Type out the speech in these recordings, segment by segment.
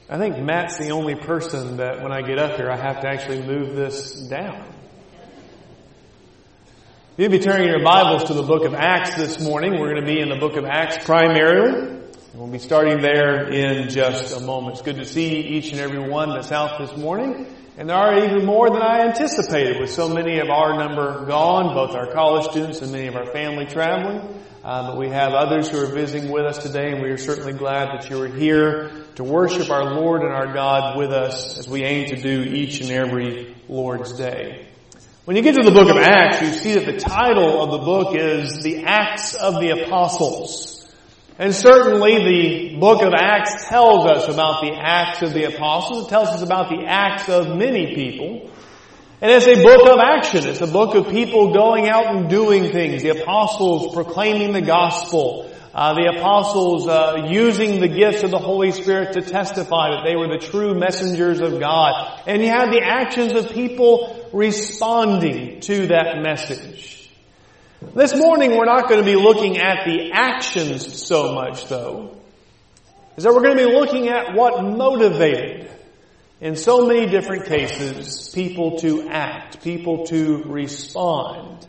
I think Matt's the only person that when I get up here, I have to actually move this down. You'll be turning your Bibles to the book of Acts this morning. We're going to be in the book of Acts primarily. We'll be starting there in just a moment. It's good to see each and every one that's out this morning. And there are even more than I anticipated with so many of our number gone, both our college students and many of our family traveling. But we have others who are visiting with us today, and we are certainly glad that you are here to worship our Lord and our God with us as we aim to do each and every Lord's Day. When you get to the book of Acts, you see that the title of the book is The Acts of the Apostles. And certainly the book of Acts tells us about the Acts of the Apostles. It tells us about the acts of many people. And it's a book of action. It's a book of people going out and doing things. The apostles proclaiming the gospel. The apostles using the gifts of the Holy Spirit to testify that they were the true messengers of God. And you have the actions of people responding to that message. This morning we're not going to be looking at the actions so much, though. Is that we're going to be looking at what motivated, in so many different cases, people to act, people to respond.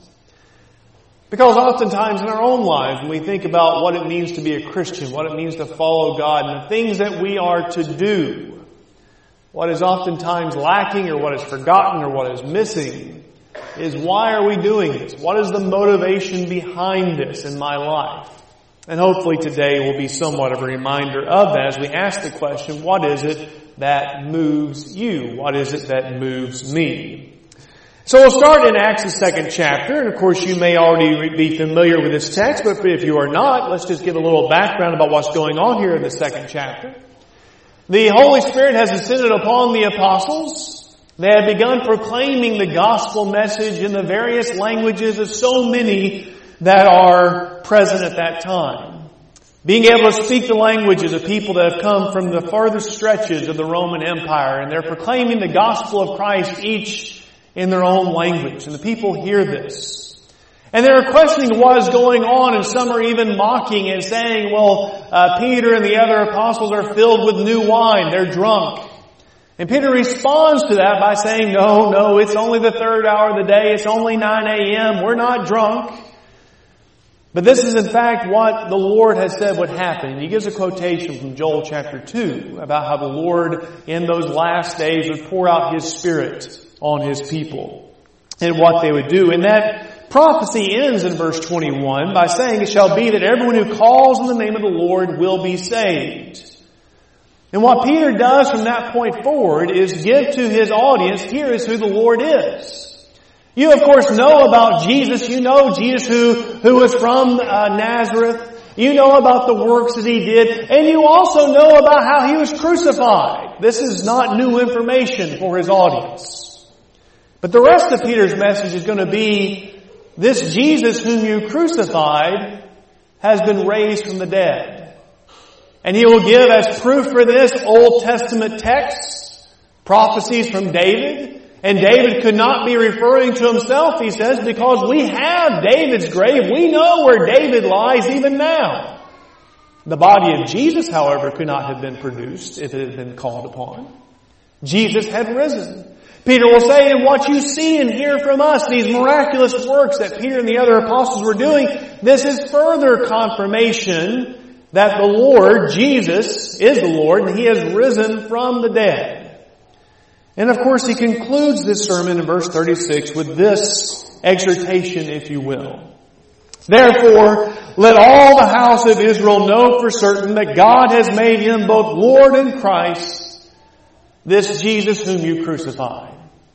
Because oftentimes in our own lives, when we think about what it means to be a Christian, what it means to follow God, and the things that we are to do, what is oftentimes lacking or what is forgotten or what is missing is, why are we doing this? What is the motivation behind this in my life? And hopefully today will be somewhat of a reminder of that as we ask the question, what is it that moves you? What is it that moves me? So we'll start in Acts, the second chapter, and of course you may already be familiar with this text, but if you are not, let's just give a little background about what's going on here in the second chapter. The Holy Spirit has descended upon the apostles. They have begun proclaiming the gospel message in the various languages of so many that are present at that time. Being able to speak the languages of people that have come from the farthest stretches of the Roman Empire, and they're proclaiming the gospel of Christ each in their own language. And the people hear this. And they're questioning what is going on, and some are even mocking and saying, Peter and the other apostles are filled with new wine. They're drunk. And Peter responds to that by saying, no, it's only the third hour of the day. It's only 9 a.m. We're not drunk. But this is in fact what the Lord has said would happen. And he gives a quotation from Joel chapter 2 about how the Lord in those last days would pour out His Spirit on His people and what they would do. And that prophecy ends in verse 21 by saying, it shall be that everyone who calls on the name of the Lord will be saved. And what Peter does from that point forward is give to his audience, here is who the Lord is. You, of course, know about Jesus. You know Jesus who was from Nazareth. You know about the works that He did. And you also know about how He was crucified. This is not new information for his audience. But the rest of Peter's message is going to be, this Jesus whom you crucified has been raised from the dead. And he will give as proof for this Old Testament texts, prophecies from David. And David could not be referring to himself, he says, because we have David's grave. We know where David lies even now. The body of Jesus, however, could not have been produced if it had been called upon. Jesus had risen. Peter will say, and what you see and hear from us, these miraculous works that Peter and the other apostles were doing, this is further confirmation that the Lord, Jesus, is the Lord, and He has risen from the dead. And of course, he concludes this sermon in verse 36 with this exhortation, if you will. Therefore, let all the house of Israel know for certain that God has made Him both Lord and Christ, this Jesus whom you crucified.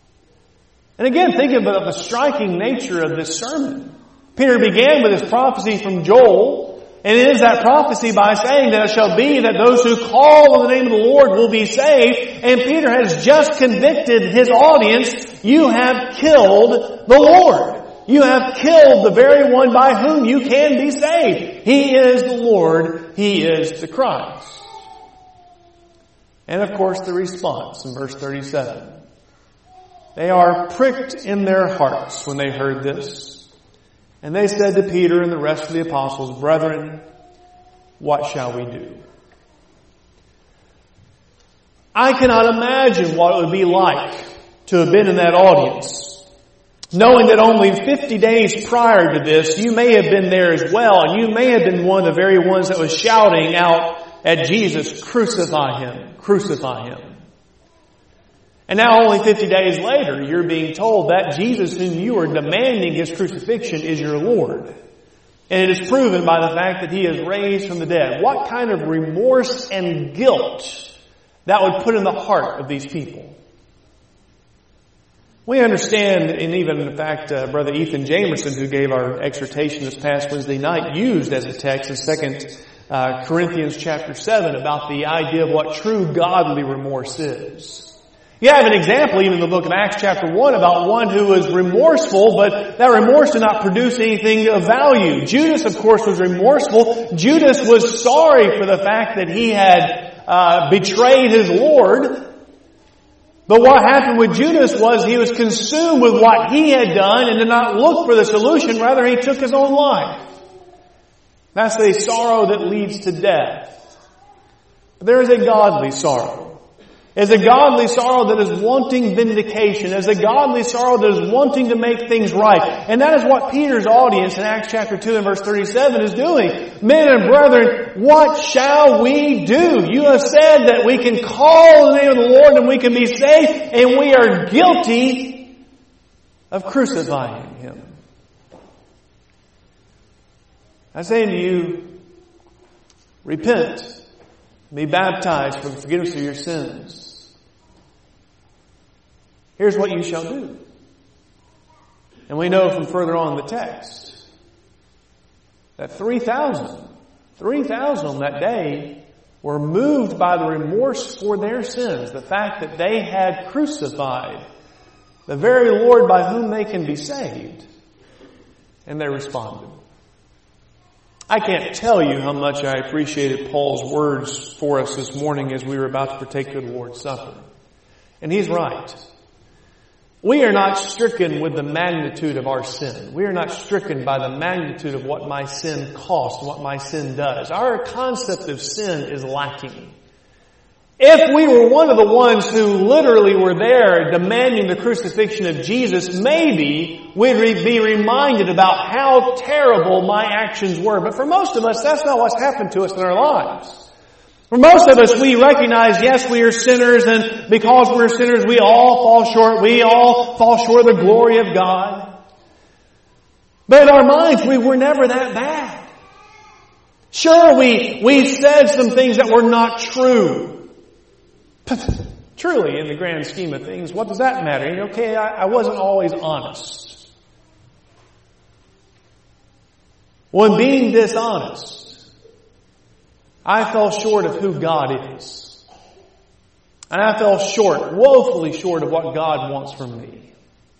And again, think about the striking nature of this sermon. Peter began with his prophecy from Joel, and it is that prophecy by saying that it shall be that those who call on the name of the Lord will be saved. And Peter has just convicted his audience, you have killed the Lord. You have killed the very one by whom you can be saved. He is the Lord. He is the Christ. And of course the response in verse 37. They are pricked in their hearts when they heard this. And they said to Peter and the rest of the apostles, Brethren, what shall we do? I cannot imagine what it would be like to have been in that audience, knowing that only 50 days prior to this, you may have been there as well, and you may have been one of the very ones that was shouting out at Jesus, "Crucify Him, crucify Him." And now only 50 days later, you're being told that Jesus whom you are demanding His crucifixion is your Lord. And it is proven by the fact that He is raised from the dead. What kind of remorse and guilt that would put in the heart of these people. We understand, and even in fact, Brother Ethan Jamerson, who gave our exhortation this past Wednesday night, used as a text in 2 Corinthians chapter 7 about the idea of what true godly remorse is. You have an example even in the book of Acts chapter 1 about one who was remorseful, but that remorse did not produce anything of value. Judas, of course, was remorseful. Judas was sorry for the fact that he had betrayed his Lord. But what happened with Judas was he was consumed with what he had done and did not look for the solution. Rather, he took his own life. That's a sorrow that leads to death. But there is a godly sorrow. There's a godly sorrow that is wanting vindication. There's a godly sorrow that is wanting to make things right. And that is what Peter's audience in Acts chapter 2 and verse 37 is doing. Men and brethren, what shall we do? You have said that we can call on the name of the Lord and we can be saved, and we are guilty of crucifying Him. I say to you, repent. Be baptized for the forgiveness of your sins. Here's what you shall do. And we know from further on in the text that 3,000 on that day were moved by the remorse for their sins. The fact that they had crucified the very Lord by whom they can be saved. And they responded. I can't tell you how much I appreciated Paul's words for us this morning as we were about to partake of the Lord's Supper. And he's right. We are not stricken with the magnitude of our sin. We are not stricken by the magnitude of what my sin costs, what my sin does. Our concept of sin is lacking. If we were one of the ones who literally were there demanding the crucifixion of Jesus, maybe we'd be reminded about how terrible my actions were. But for most of us, that's not what's happened to us in our lives. For most of us, we recognize, yes, we are sinners, and because we're sinners, we all fall short. We all fall short of the glory of God. But in our minds, we were never that bad. Sure, we said some things that were not true. Truly, in the grand scheme of things, what does that matter? Okay, I wasn't always honest. When being dishonest, I fell short of who God is. And I fell short, woefully short of what God wants from me.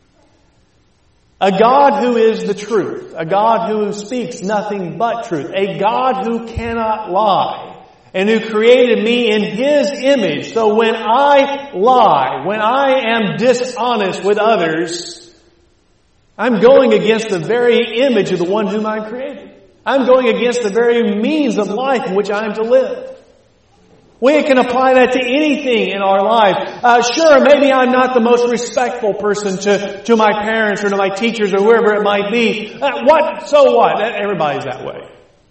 A God who is the truth. A God who speaks nothing but truth. A God who cannot lie. And who created me in His image. So when I lie, when I am dishonest with others, I'm going against the very image of the one whom I created. I'm going against the very means of life in which I am to live. We can apply that to anything in our life. Sure, maybe I'm not the most respectful person to my parents or to my teachers or whoever it might be. So what? Everybody's that way.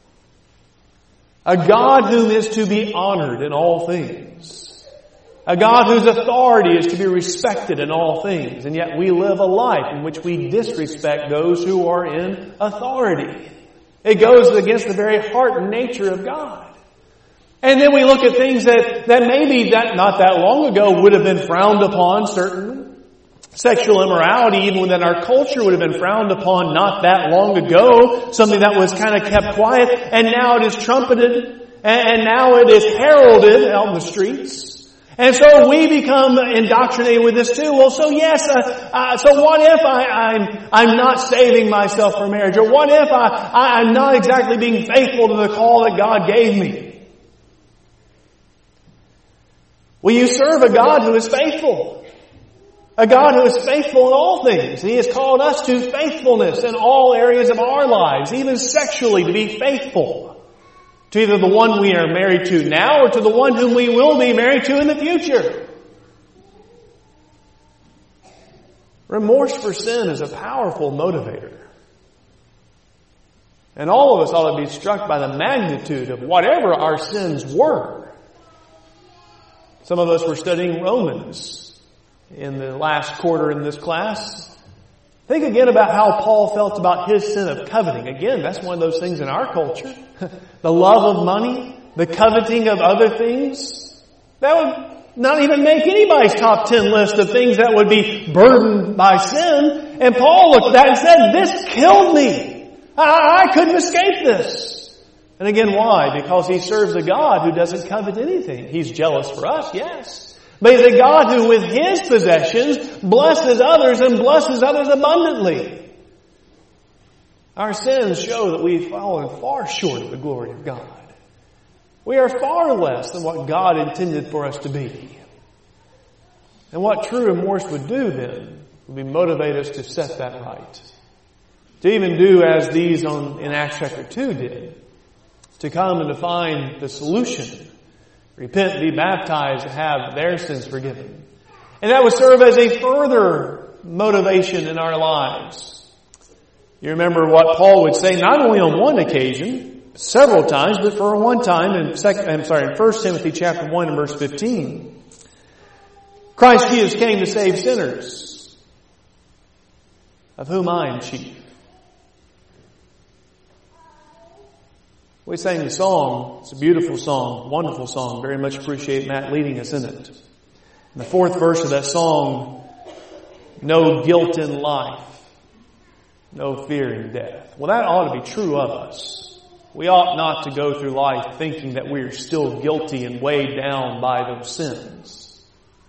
A God whom is to be honored in all things. A God whose authority is to be respected in all things. And yet we live a life in which we disrespect those who are in authority. It goes against the very heart and nature of God. And then we look at things that maybe not that long ago would have been frowned upon, certainly. Sexual immorality, even within our culture, would have been frowned upon not that long ago. Something that was kind of kept quiet. And now it is trumpeted. And now it is heralded out in the streets. And so we become indoctrinated with this too. Well, so yes, so what if I'm not saving myself for marriage? Or what if I'm not exactly being faithful to the call that God gave me? Well, you serve a God who is faithful. A God who is faithful in all things. He has called us to faithfulness in all areas of our lives, even sexually, to be faithful. To either the one we are married to now or to the one whom we will be married to in the future. Remorse for sin is a powerful motivator. And all of us ought to be struck by the magnitude of whatever our sins were. Some of us were studying Romans in the last quarter in this class. Think again about how Paul felt about his sin of coveting. Again, that's one of those things in our culture. The love of money, the coveting of other things. That would not even make anybody's top 10 list of things that would be burdened by sin. And Paul looked at that and said, this killed me. I couldn't escape this. And again, why? Because he serves a God who doesn't covet anything. He's jealous for us, yes. But He's a God who with His possessions blesses others and blesses others abundantly. Our sins show that we've fallen far short of the glory of God. We are far less than what God intended for us to be. And what true remorse would do then would be motivate us to set that right. To even do as these in Acts chapter 2 did. To come and to find the solution. Repent, be baptized, and have their sins forgiven. And that would serve as a further motivation in our lives. You remember what Paul would say not only on one occasion, several times, but for one time in 1 Timothy chapter 1 and verse 15. Christ Jesus came to save sinners, of whom I am chief. We sang the song. It's a beautiful song, wonderful song. Very much appreciate Matt leading us in it. In the fourth verse of that song, no guilt in life, no fear in death. Well, that ought to be true of us. We ought not to go through life thinking that we are still guilty and weighed down by those sins.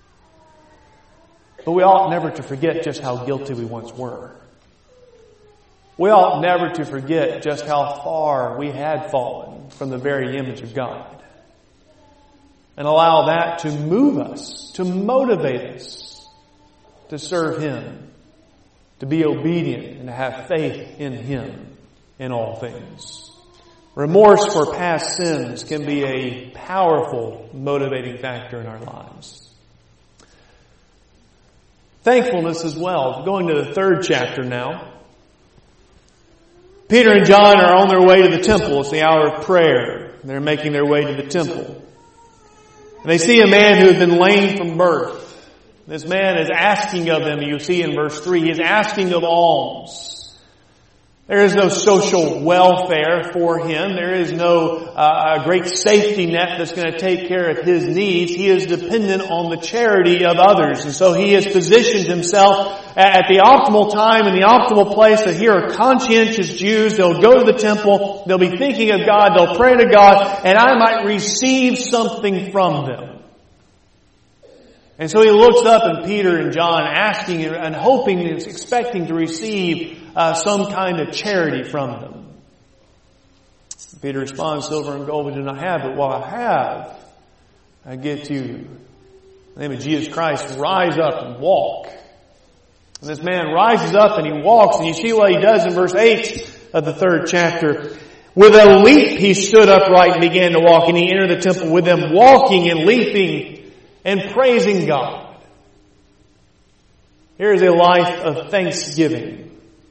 But we ought never to forget just how guilty we once were. We ought never to forget just how far we had fallen from the very image of God. And allow that to move us, to motivate us to serve Him, to be obedient and to have faith in Him in all things. Remorse for past sins can be a powerful motivating factor in our lives. Thankfulness as well. Going to the third chapter now. Peter and John are on their way to the temple. It's the hour of prayer. They're making their way to the temple. And they see a man who has been lame from birth. This man is asking of them, you see in verse 3, he is asking of alms. There is no social welfare for him. There is no great safety net that's going to take care of his needs. He is dependent on the charity of others. And so he has positioned himself at the optimal time and the optimal place that here are conscientious Jews. They'll go to the temple. They'll be thinking of God. They'll pray to God. And I might receive something from them. And so he looks up at Peter and John asking and hoping and expecting to receive some kind of charity from them. Peter responds, silver and gold we do not have, but what I have, I give to you. In the name of Jesus Christ, rise up and walk. And this man rises up and he walks, and you see what he does in verse 8 of the third chapter. With a leap he stood upright and began to walk, and he entered the temple with them, walking and leaping and praising God. Here is a life of thanksgiving.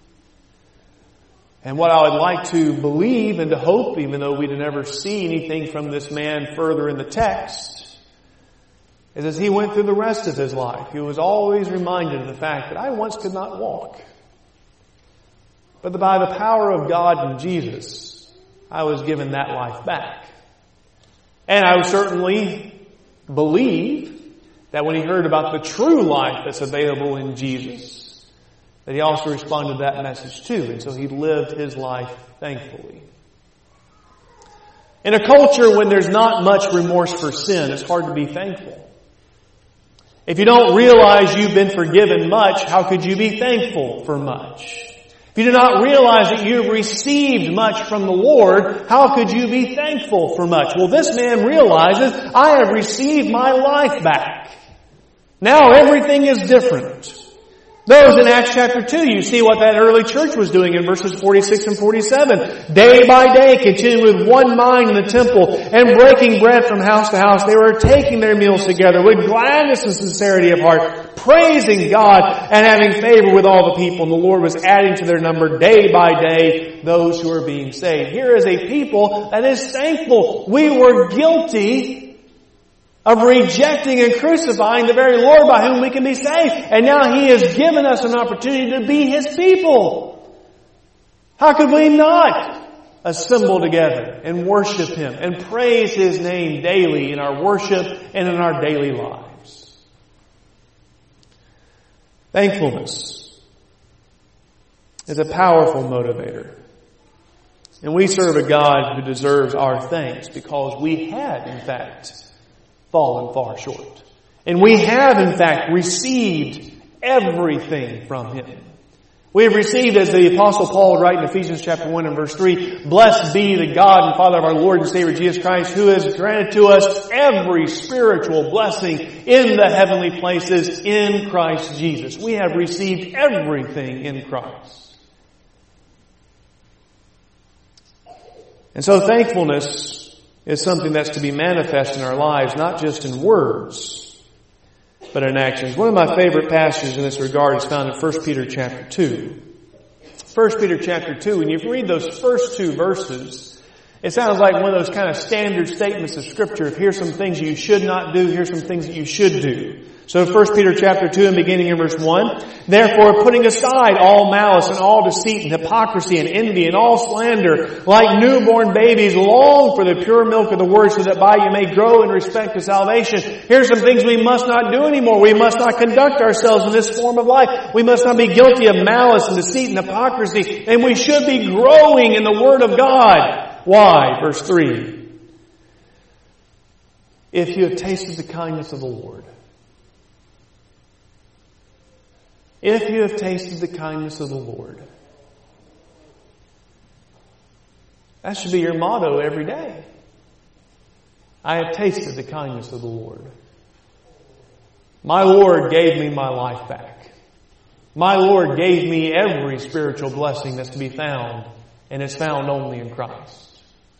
And what I would like to believe and to hope, even though we'd never see anything from this man further in the text, is as he went through the rest of his life, he was always reminded of the fact that I once could not walk. But by the power of God and Jesus, I was given that life back. And I would certainly believe that when he heard about the true life that's available in Jesus, that he also responded to that message too. And so he lived his life thankfully. In a culture when there's not much remorse for sin, it's hard to be thankful. If you don't realize you've been forgiven much, how could you be thankful for much? If you do not realize that you've received much from the Lord, how could you be thankful for much? Well, this man realizes, I have received my life back. Now everything is different. Those in Acts chapter 2, you see what that early church was doing in verses 46 and 47. Day by day, continuing with one mind in the temple and breaking bread from house to house. They were taking their meals together with gladness and sincerity of heart, praising God and having favor with all the people. And the Lord was adding to their number day by day those who are being saved. Here is a people that is thankful. We were guilty of rejecting and crucifying the very Lord by whom we can be saved. And now He has given us an opportunity to be His people. How could we not assemble together and worship Him and praise His name daily in our worship and in our daily lives? Thankfulness is a powerful motivator. And we serve a God who deserves our thanks because we had, in fact, fallen far short. And we have, in fact, received everything from Him. We have received, as the Apostle Paul would write in Ephesians chapter 1 and verse 3, "Blessed be the God and Father of our Lord and Savior Jesus Christ, who has granted to us every spiritual blessing in the heavenly places in Christ Jesus." We have received everything in Christ. And so thankfulness is something that's to be manifest in our lives, not just in words, but in actions. One of my favorite passages in this regard is found in 1 Peter chapter 2. 1 Peter chapter 2, when you read those first two verses, it sounds like one of those kind of standard statements of Scripture. If here's some things you should not do, here's some things that you should do. So 1 Peter chapter 2 and beginning in verse 1, "Therefore, putting aside all malice and all deceit and hypocrisy and envy and all slander, like newborn babies, long for the pure milk of the word, so that by you may grow in respect to salvation." Here's some things we must not do anymore. We must not conduct ourselves in this form of life. We must not be guilty of malice and deceit and hypocrisy. And we should be growing in the Word of God. Why? Verse 3. "If you have tasted the kindness of the Lord." If you have tasted the kindness of the Lord. That should be your motto every day. I have tasted the kindness of the Lord. My Lord gave me my life back. My Lord gave me every spiritual blessing that's to be found, and is found only in Christ.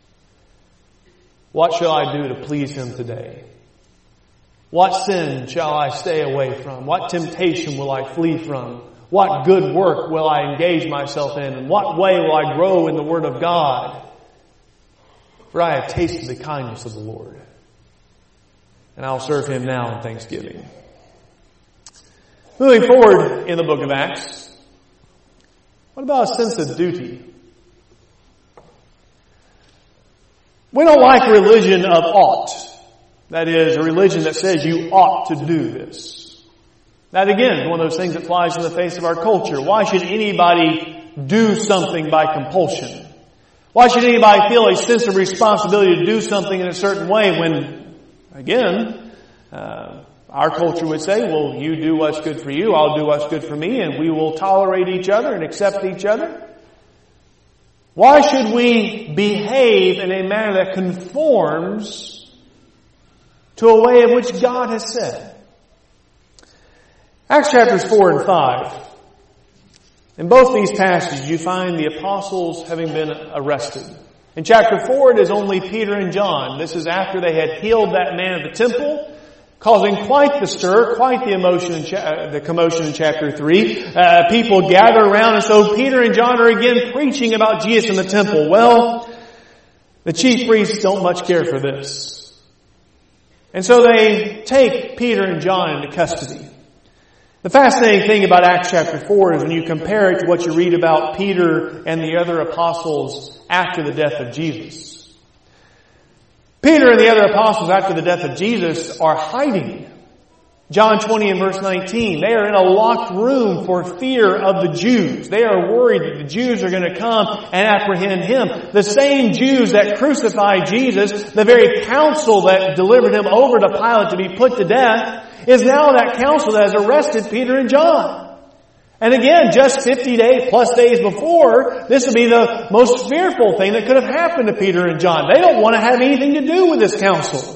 What shall I do to please Him today? What sin shall I stay away from? What temptation will I flee from? What good work will I engage myself in? In what way will I grow in the Word of God? For I have tasted the kindness of the Lord, and I'll serve Him now in thanksgiving. Moving forward in the book of Acts, what about a sense of duty? We don't like a religion of ought. That is, a religion that says you ought to do this. That again is one of those things that flies in the face of our culture. Why should anybody do something by compulsion? Why should anybody feel a sense of responsibility to do something in a certain way when, again, our culture would say, well, you do what's good for you, I'll do what's good for me, and we will tolerate each other and accept each other? Why should we behave in a manner that conforms to a way in which God has said? Acts chapters 4 and 5. In both these passages, you find the apostles having been arrested. In chapter 4, it is only Peter and John. This is after they had healed that man at the temple, causing quite the stir, quite the the commotion in chapter 3. People gather around, and so Peter and John are again preaching about Jesus in the temple. Well, the chief priests don't much care for this. And so they take Peter and John into custody. The fascinating thing about Acts chapter 4 is when you compare it to what you read about Peter and the other apostles after the death of Jesus. Peter and the other apostles after the death of Jesus are hiding. John 20 and verse 19, they are in a locked room for fear of the Jews. They are worried that the Jews are going to come and apprehend Him. The same Jews that crucified Jesus, the very council that delivered Him over to Pilate to be put to death, is now that council that has arrested Peter and John. And again, just 50 plus days before, this would be the most fearful thing that could have happened to Peter and John. They don't want to have anything to do with this council.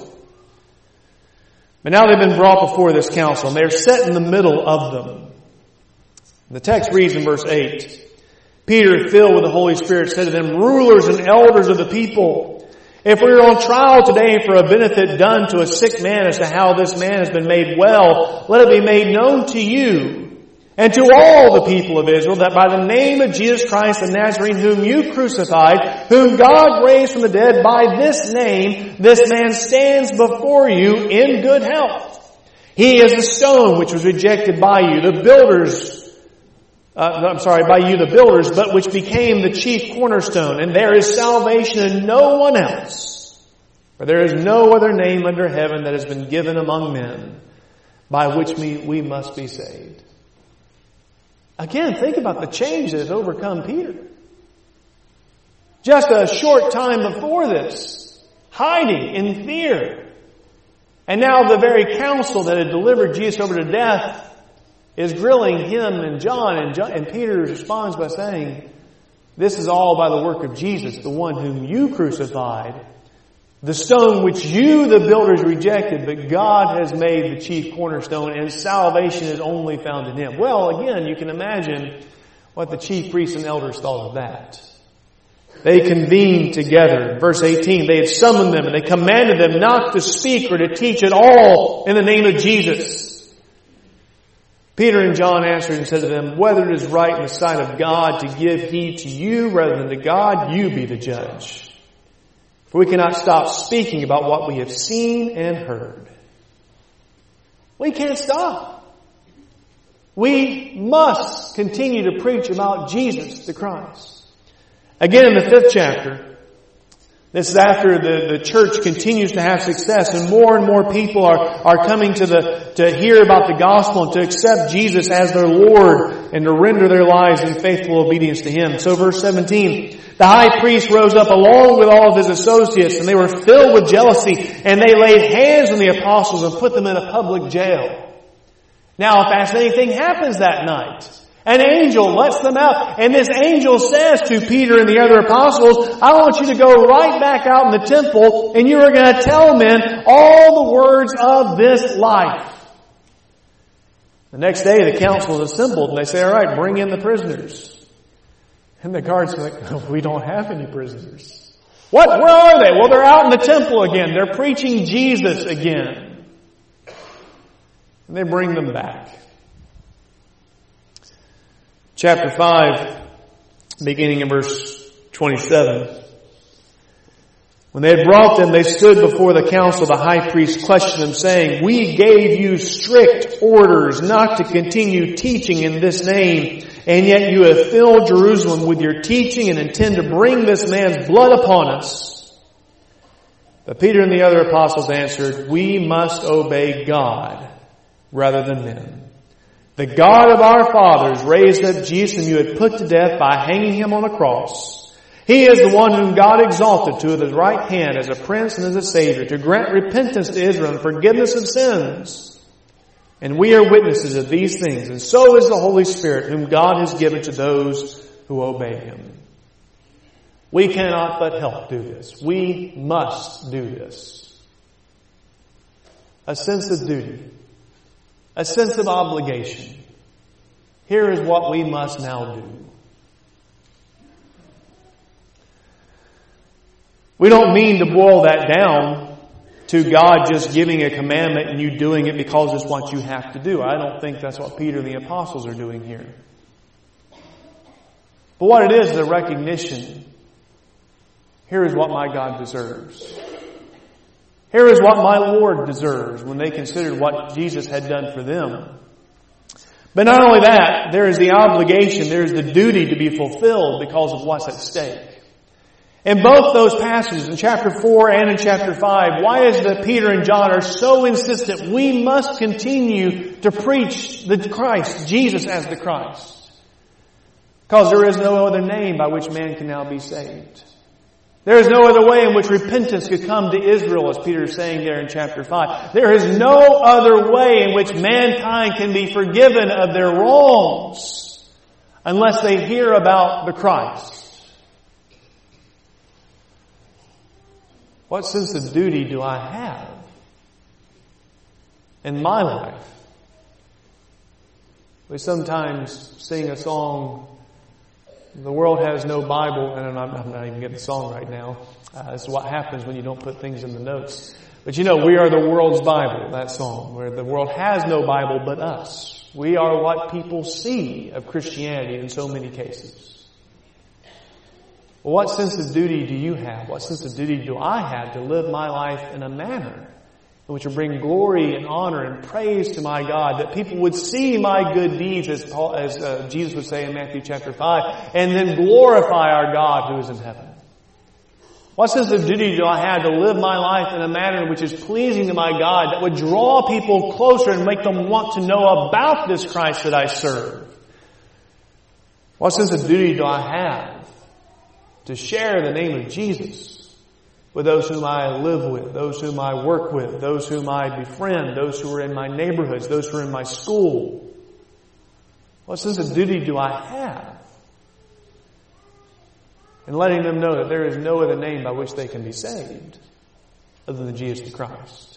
But now they've been brought before this council, and they're set in the middle of them. The text reads in verse 8, Peter, filled with the Holy Spirit, said to them, rulers and elders of the people, if we are on trial today for a benefit done to a sick man as to how this man has been made well, let it be made known to you and to all the people of Israel that by the name of Jesus Christ the Nazarene, whom you crucified, whom God raised from the dead, by this name, this man stands before you in good health. He is the stone which was rejected by you, the builders, but which became the chief cornerstone. And there is salvation in no one else. For there is no other name under heaven that has been given among men by which we must be saved. Again, think about the change that has overcome Peter. Just a short time before this, hiding in fear. And now the very council that had delivered Jesus over to death is grilling him and John. And Peter responds by saying, this is all by the work of Jesus, the one whom you crucified, the stone which you, the builders, rejected, but God has made the chief cornerstone, and salvation is only found in Him. Well, again, you can imagine what the chief priests and elders thought of that. They convened together. Verse 18, they had summoned them and they commanded them not to speak or to teach at all in the name of Jesus. Peter and John answered and said to them, whether it is right in the sight of God to give heed to you rather than to God, you be the judge. For we cannot stop speaking about what we have seen and heard. We can't stop. We must continue to preach about Jesus the Christ. Again, in the 5th chapter, this is after the church continues to have success and more people are coming to hear about the gospel and to accept Jesus as their Lord and to render their lives in faithful obedience to Him. So verse 17, the high priest rose up along with all of his associates, and they were filled with jealousy, and they laid hands on the apostles and put them in a public jail. Now, if anything happens that night, an angel lets them out, and this angel says to Peter and the other apostles, I want you to go right back out in the temple, and you are going to tell men all the words of this life. The next day the council is assembled, and they say, all right, bring in the prisoners. And the guards are like, we don't have any prisoners. What? Where are they? Well, they're out in the temple again. They're preaching Jesus again. And they bring them back. Chapter 5, beginning in verse 27. When they had brought them, they stood before the council. The high priest questioned them, saying, we gave you strict orders not to continue teaching in this name, and yet you have filled Jerusalem with your teaching and intend to bring this man's blood upon us. But Peter and the other apostles answered, we must obey God rather than men. The God of our fathers raised up Jesus whom you had put to death by hanging Him on a cross. He is the one whom God exalted to His right hand as a prince and as a savior, to grant repentance to Israel and forgiveness of sins. And we are witnesses of these things, and so is the Holy Spirit whom God has given to those who obey Him. We cannot but help do this. We must do this. A sense of duty. A sense of obligation. Here is what we must now do. We don't mean to boil that down to God just giving a commandment and you doing it because it's what you have to do. I don't think that's what Peter and the apostles are doing here. But what it is a recognition. Here is what my God deserves. Here is what my Lord deserves when they considered what Jesus had done for them. But not only that, there is the obligation, there is the duty to be fulfilled because of what's at stake. In both those passages, in chapter 4 and in chapter 5, why is it that Peter and John are so insistent we must continue to preach the Christ, Jesus as the Christ? Because there is no other name by which man can now be saved. There is no other way in which repentance could come to Israel, as Peter is saying there in chapter 5. There is no other way in which mankind can be forgiven of their wrongs unless they hear about the Christ. What sense of duty do I have in my life We sometimes sing a song, "The world has no Bible," and I'm not even getting the song right now. This is what happens when you don't put things in the notes. But we are the world's Bible, that song, where the world has no Bible but us. We are what people see of Christianity in so many cases. Well, what sense of duty do you have? What sense of duty do I have to live my life in a manner in which will bring glory and honor and praise to my God, that people would see my good deeds, as Jesus would say in Matthew chapter 5, and then glorify our God who is in heaven? What sense of duty do I have to live my life in a manner which is pleasing to my God, that would draw people closer and make them want to know about this Christ that I serve? What sense of duty do I have to share the name of Jesus with those whom I live with, those whom I work with, those whom I befriend, those who are in my neighborhoods, those who are in my school? What sense of duty do I have in letting them know that there is no other name by which they can be saved other than Jesus the Christ?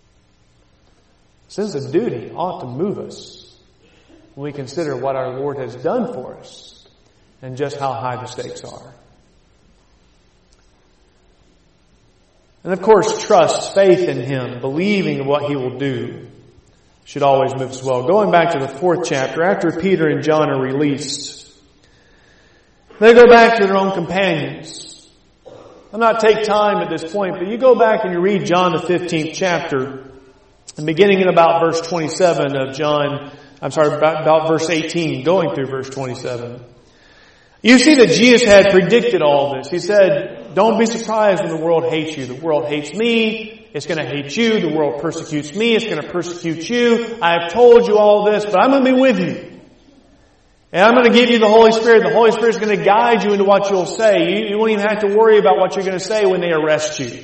Sense of duty ought to move us when we consider what our Lord has done for us and just how high the stakes are. And of course, trust, faith in Him, believing in what He will do, should always move us well. Going back to the 4th chapter, after Peter and John are released, they go back to their own companions. I'll not take time at this point, but you go back and you read John the 15th chapter, and beginning in about verse 27 of about verse 18, going through verse 27. You see that Jesus had predicted all this. He said, "Don't be surprised when the world hates you. The world hates me. It's going to hate you. The world persecutes me. It's going to persecute you. I have told you all this, but I'm going to be with you. And I'm going to give you the Holy Spirit. The Holy Spirit is going to guide you into what you'll say. You won't even have to worry about what you're going to say when they arrest you."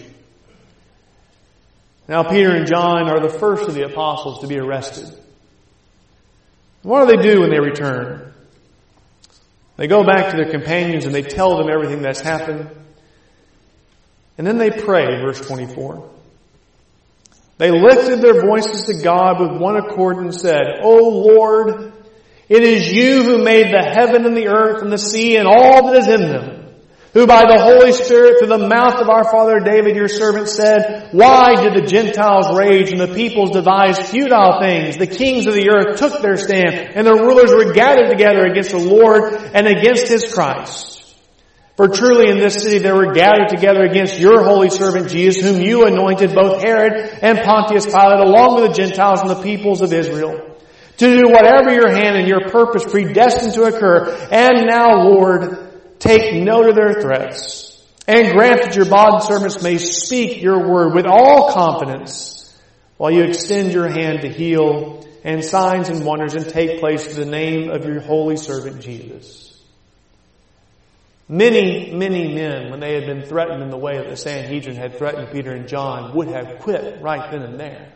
Now, Peter and John are the first of the apostles to be arrested. What do they do when they return? They go back to their companions and they tell them everything that's happened. And then they pray, verse 24. They lifted their voices to God with one accord and said, "O Lord, it is you who made the heaven and the earth and the sea and all that is in them, who by the Holy Spirit through the mouth of our father David your servant said, why did the Gentiles rage and the peoples devise futile things? The kings of the earth took their stand and the rulers were gathered together against the Lord and against His Christ. For truly in this city they were gathered together against your holy servant Jesus, whom you anointed, both Herod and Pontius Pilate, along with the Gentiles and the peoples of Israel, to do whatever your hand and your purpose predestined to occur. And now, Lord, take note of their threats, and grant that your bondservants may speak your word with all confidence, while you extend your hand to heal, and signs and wonders and take place to the name of your holy servant Jesus." Many, many men, when they had been threatened in the way that the Sanhedrin had threatened Peter and John, would have quit right then and there.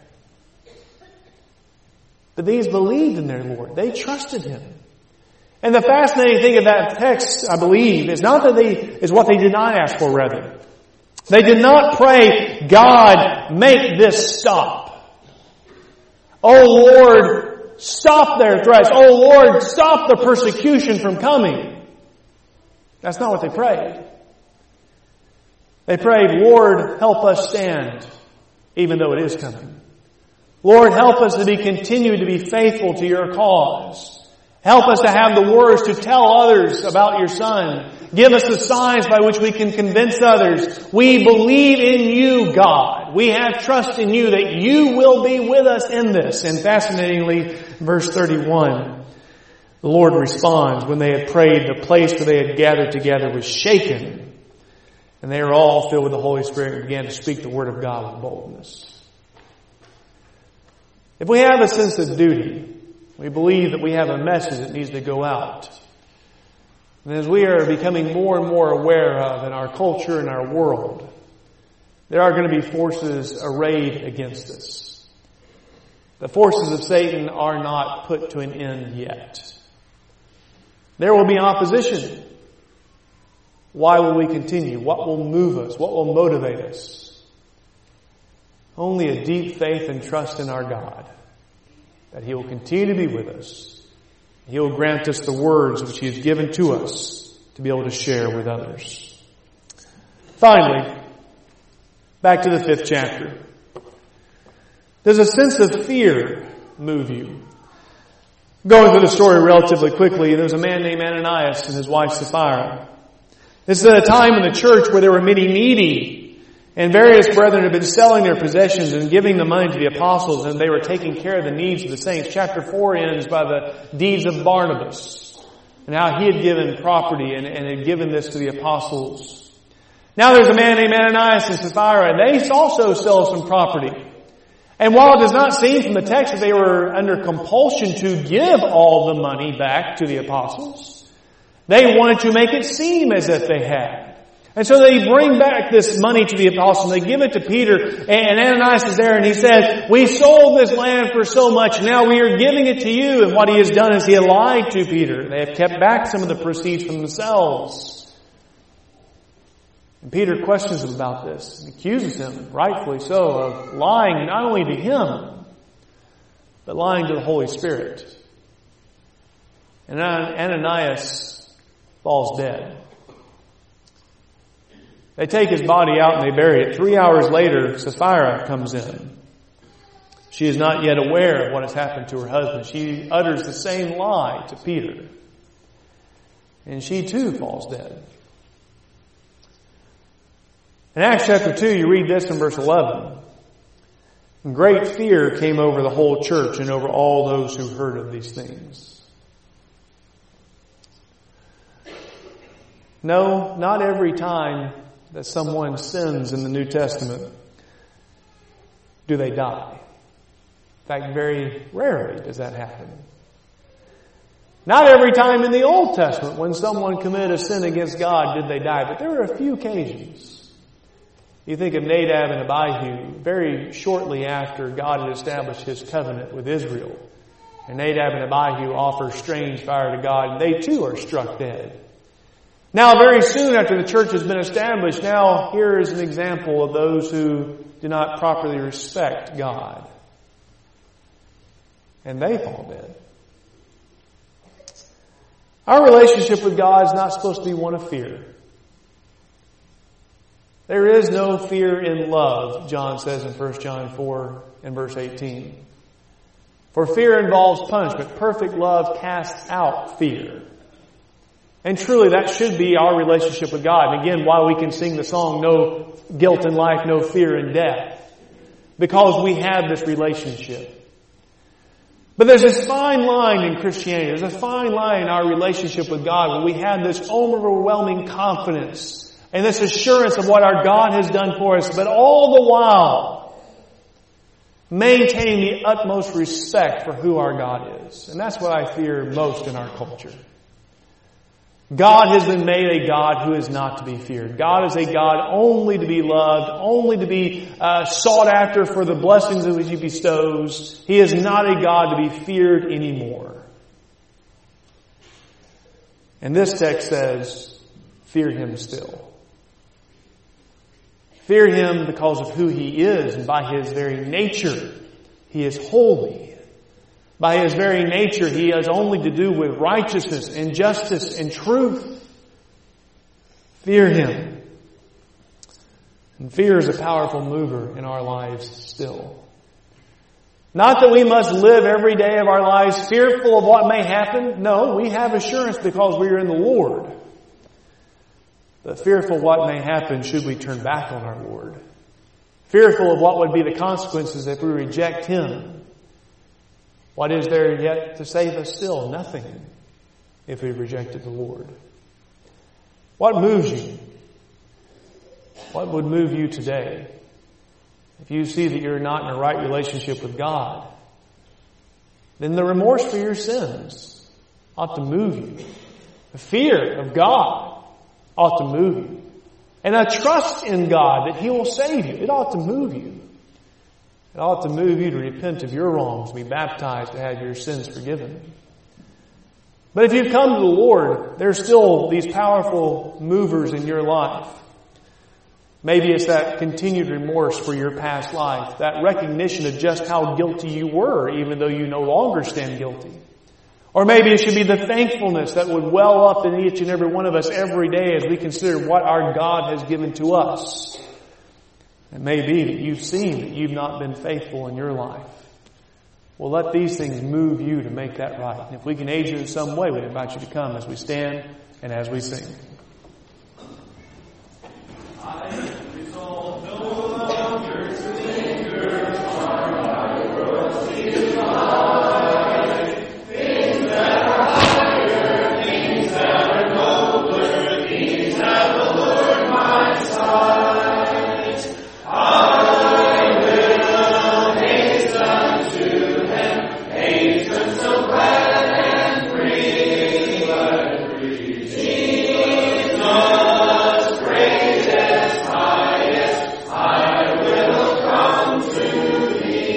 But these believed in their Lord. They trusted Him. And the fascinating thing of that text, I believe, is not that is what they did not ask for, rather. They did not pray, "God, make this stop. Oh Lord, stop their threats. Oh Lord, stop the persecution from coming." That's not what they prayed. They prayed, "Lord, help us stand, even though it is coming. Lord, help us to continue to be faithful to your cause. Help us to have the words to tell others about your Son. Give us the signs by which we can convince others. We believe in you, God. We have trust in you that you will be with us in this." And fascinatingly, verse 31, the Lord responds, when they had prayed, the place where they had gathered together was shaken, and they were all filled with the Holy Spirit and began to speak the word of God with boldness. If we have a sense of duty, we believe that we have a message that needs to go out. And as we are becoming more and more aware of in our culture and our world, there are going to be forces arrayed against us. The forces of Satan are not put to an end yet. There will be opposition. Why will we continue? What will move us? What will motivate us? Only a deep faith and trust in our God, that He will continue to be with us He'll grant us the words which He has given to us to be able to share with others. Finally, back to the 5th chapter. Does a sense of fear move you? Going through the story relatively quickly, there was a man named Ananias and his wife Sapphira. This is at a time in the church where there were many needy, and various brethren had been selling their possessions and giving the money to the apostles, and they were taking care of the needs of the saints. Chapter 4 ends by the deeds of Barnabas, and how he had given property and had given this to the apostles. Now there's a man named Ananias and Sapphira, and they also sell some property. And while it does not seem from the text that they were under compulsion to give all the money back to the apostles, they wanted to make it seem as if they had. And so they bring back this money to the apostles, and they give it to Peter, and Ananias is there, and he says, "We sold this land for so much, now we are giving it to you." And what he has done is he had lied to Peter. They have kept back some of the proceeds from themselves. And Peter questions him about this and accuses him, rightfully so, of lying not only to him, but lying to the Holy Spirit. And Ananias falls dead. They take his body out and they bury it. 3 hours later, Sapphira comes in. She is not yet aware of what has happened to her husband. She utters the same lie to Peter. And she too falls dead. In Acts chapter 2, you read this in verse 11. "And great fear came over the whole church and over all those who heard of these things." No, not every time that someone sins in the New Testament do they die. In fact, very rarely does that happen. Not every time in the Old Testament when someone committed a sin against God did they die, but there were a few occasions. You think of Nadab and Abihu, very shortly after God had established His covenant with Israel. And Nadab and Abihu offer strange fire to God, and they too are struck dead. Now, very soon after the church has been established, now here is an example of those who do not properly respect God. And they fall dead. Our relationship with God is not supposed to be one of fear. There is no fear in love, John says in 1 John 4 and verse 18. For fear involves punishment. Perfect love casts out fear. And truly that should be our relationship with God. And again, why we can sing the song, "No guilt in life, no fear in death." Because we have this relationship. But there's this fine line in Christianity. There's a fine line in our relationship with God where we have this overwhelming confidence and this assurance of what our God has done for us, but all the while maintaining the utmost respect for who our God is. And that's what I fear most in our culture. God has been made a God who is not to be feared. God is a God only to be loved, only to be sought after for the blessings that He bestows. He is not a God to be feared anymore. And this text says, fear Him still. Fear Him because of who He is, and by His very nature, He is holy. By His very nature, He has only to do with righteousness and justice and truth. Fear Him. And fear is a powerful mover in our lives still. Not that we must live every day of our lives fearful of what may happen. No, we have assurance because we are in the Lord. But fearful of what may happen should we turn back on our Lord. Fearful of what would be the consequences if we reject Him. What is there yet to save us still? Nothing, if we rejected the Lord. What moves you? What would move you today? If you see that you're not in a right relationship with God, then the remorse for your sins ought to move you. The fear of God ought to move you. And a trust in God that He will save you. It ought to move you. It ought to move you to repent of your wrongs, be baptized to have your sins forgiven. But if you've come to the Lord, there's still these powerful movers in your life. Maybe it's that continued remorse for your past life, that recognition of just how guilty you were, even though you no longer stand guilty. Or maybe it should be the thankfulness that would well up in each and every one of us every day as we consider what our God has given to us. It may be that you've seen that you've not been faithful in your life. Well, let these things move you to make that right. And if we can aid you in some way, we invite you to come as we stand and as we sing.